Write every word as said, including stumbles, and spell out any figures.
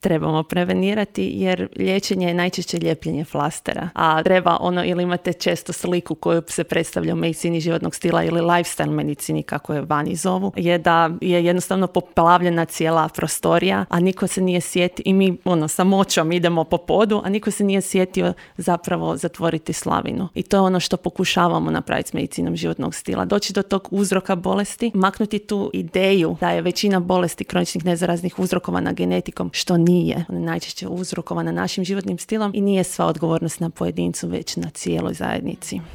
trebamo prevenirati, jer liječenje je najčešće lijepljenje flastera. A treba ono, ili imate često sliku koju se predstavlja u medicini životnog stila ili lifestyle medicini, kako je vani zovu, je da je jednostavno poplavljena cijela prostorija, a niko se nije sjetio, i mi ono, samoćom idemo po podu, a niko se nije sjetio zapravo zatvoriti slavinu. I to je ono što pokušavamo napraviti s medicinom životnog stila. Doći do tog uzroka bolesti, maknuti tu ideju da je većina bolesti kroničnih nezaraznih uzrokovana genetikom, što nije. Ona je najčešće uzrokovana našim životnim stilom i nije sva odgovornost na pojedincu, već na cijeloj zajednici.